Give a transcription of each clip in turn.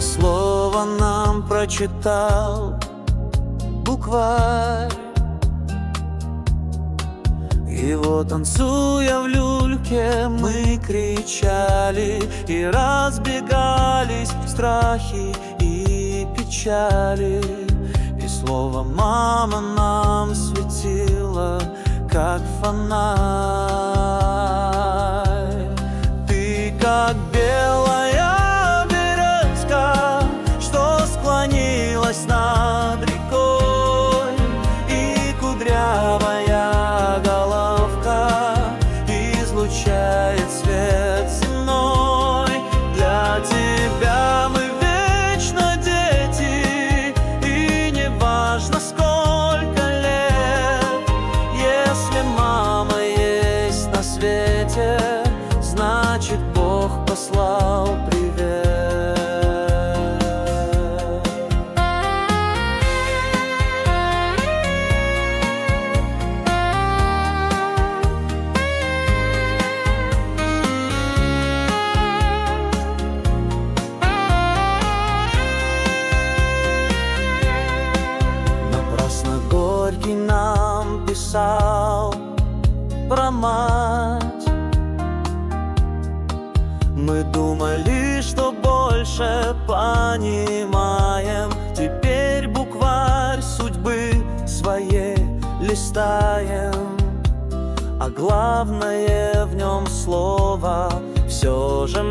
слово нам прочитал букварь. И вот, танцуя в люльке, мы кричали и разбегались страхи и печали. И слово мама нам светило, как фонарь. Ты как белая березка, что склонилась над рекой, и кудрявая головка излучает свет земной. Для тебя мы вечно дети, и не важно сколько лет. Если мама есть на свете, значит, Бог послал привет. Напрасно Горький нам писал про мать. Мы думали, что больше понимаем. Теперь букварь судьбы своей листаем, а главное в нем слово все же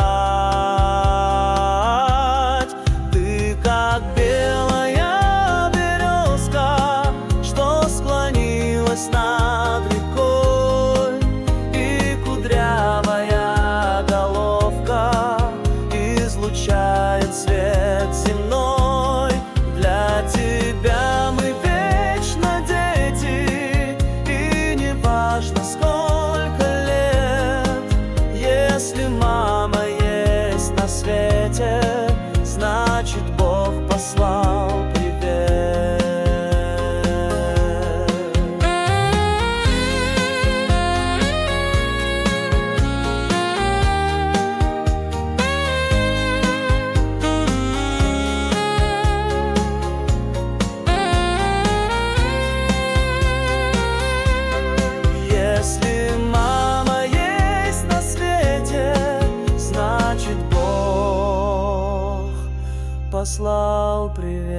мать. Ты как белая березка, что склонилась над рекой, и кудрявая головка излучает свет земной. Для тебя мы вечно дети, и не важно сколько лет. Если мама есть на свете, значит, Бог послал привет. Если мама есть на свете, значит, Бог послал привет.